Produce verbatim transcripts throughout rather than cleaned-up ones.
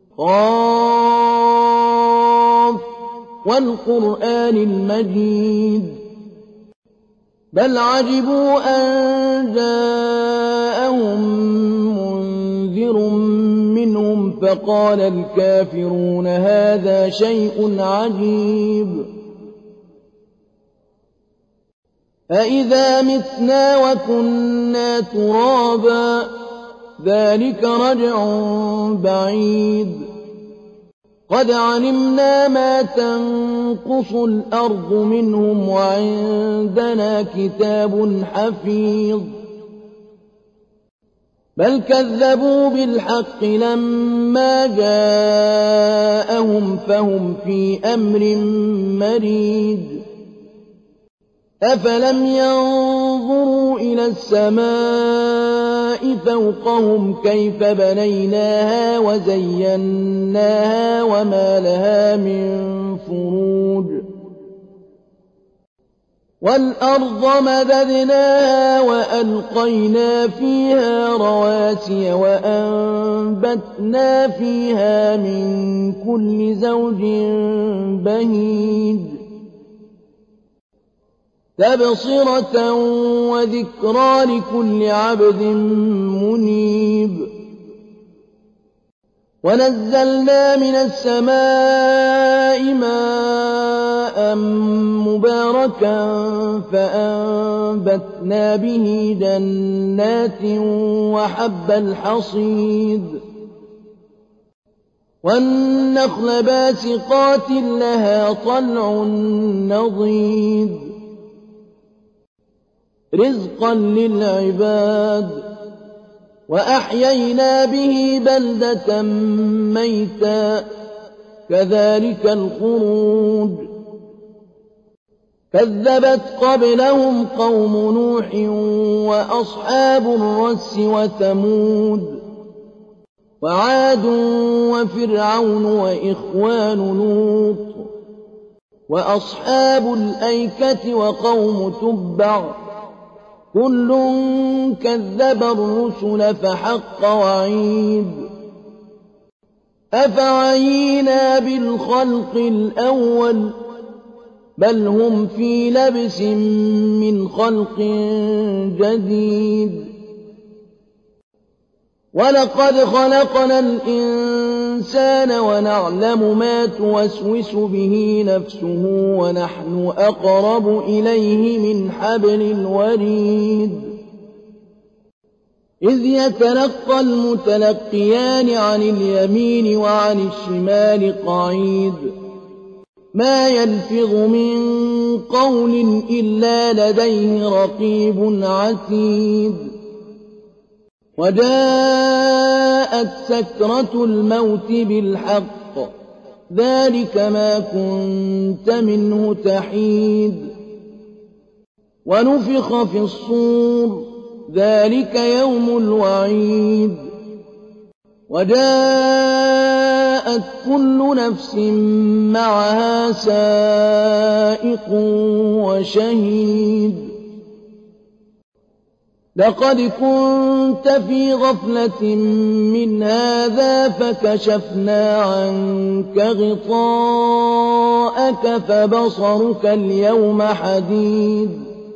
قاف والقرآن المجيد بل عجبوا أن جاءهم منذر منهم فقال الكافرون هذا شيء عجيب أإذا متنا وكنا ترابا ذلك رجع بعيد قد علمنا ما تنقص الأرض منهم وعندنا كتاب حفيظ بل كذبوا بالحق لما جاءهم فهم في أمر مريج أفلم ينظروا إلى السماء فوقهم كيف بنيناها وزيناها وما لها من فروج والأرض مددناها وألقينا فيها رواسي وأنبتنا فيها من كل زوج بهيج تبصرة وذكرى لكل عبد منيب ونزلنا من السماء ماء مباركا فأنبتنا به جنات وحب الحصيد والنخل باسقات لها طلع نضيد رزقا للعباد وأحيينا به بلدة ميتا كذلك الخروج كذبت قبلهم قوم نوح وأصحاب الرس وثمود وعاد وفرعون وإخوان لوط وأصحاب الأيكة وقوم تبع كل كذب الرسل فحق وعيد أفعينا بالخلق الأول بل هم في لبس من خلق جديد ولقد خلقنا الإنسان ونعلم ما توسوس به نفسه ونحن أقرب إليه من حبل الوريد إذ يتلقى المتلقيان عن اليمين وعن الشمال قعيد ما يلفظ من قول إلا لديه رقيب عتيد وجاءت سكرة الموت بالحق ذلك ما كنت منه تحيد ونفخ في الصور ذلك يوم الوعيد وجاءت كل نفس معها سائق وشهيد لقد كنت في غفلة من هذا فكشفنا عنك غطاءك فبصرك اليوم حديد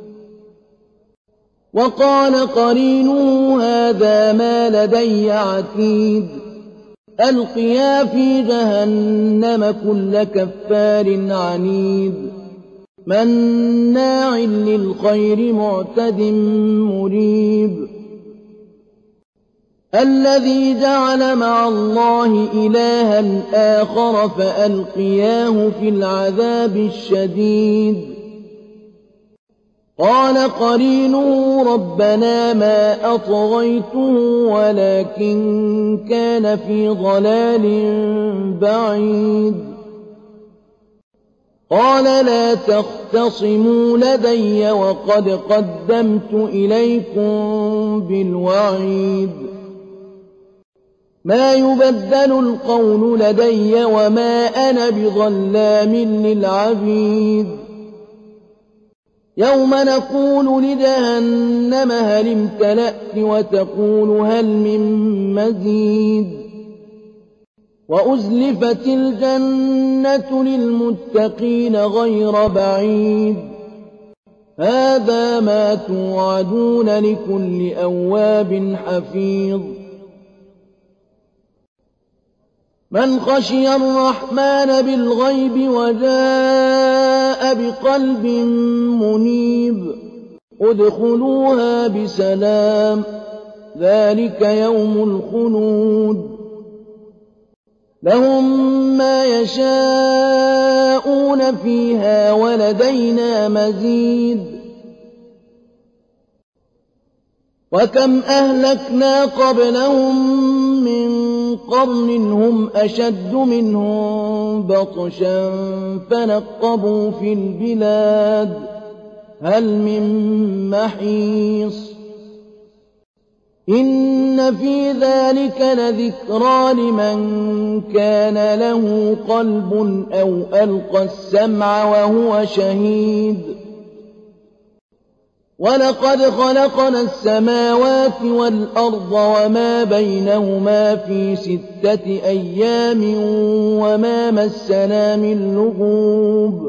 وقال قرينه هذا ما لدي عتيد ألقيا في جهنم كل كفار عنيد مناع للخير معتد مريب الذي جعل مع الله إلها آخر فألقياه في العذاب الشديد قال قرينه ربنا ما أطغيته ولكن كان في ضلال بعيد قال لا تختصموا لدي وقد قدمت إليكم بالوعيد ما يبدل القول لدي وما أنا بظلام للعبيد يوم نقول لجهنم هل امتلأت وتقول هل من مزيد وأزلفت الجنة للمتقين غير بعيد هذا ما توعدون لكل أواب حفيظ من خشي الرحمن بالغيب وجاء بقلب منيب ادخلوها بسلام ذلك يوم الخلود لهم ما يشاءون فيها ولدينا مزيد وكم أهلكنا قبلهم من قرن هم أشد منهم بطشا فنقبوا في البلاد هل من محيص إن في ذلك لذكرى لمن كان له قلب أو ألقى السمع وهو شهيد ولقد خلقنا السماوات والأرض وما بينهما في ستة أيام وما مسنا من لغوب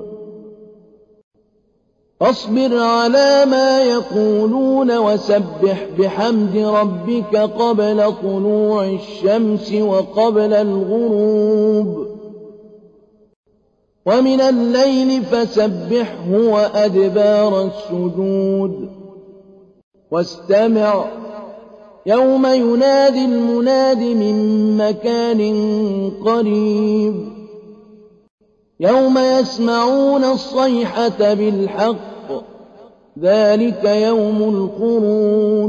فاصبر على ما يقولون وسبح بحمد ربك قبل طلوع الشمس وقبل الغروب ومن الليل فسبحه وأدبار السجود واستمع يوم ينادي المناد من مكان قريب يوم يسمعون الصيحة بالحق ذلك يوم الخروج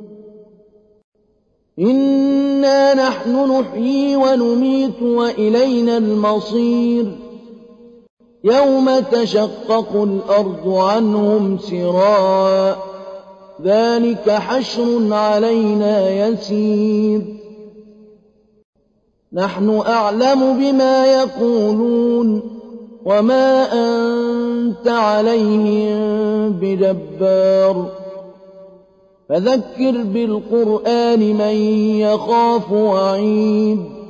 إنا نحن نحيي ونميت وإلينا المصير يوم تشقق الأرض عنهم سراعا ذلك حشر علينا يسير نحن أعلم بما يقولون وما أنت عليهم بجبار فذكر بالقرآن من يخاف وعيد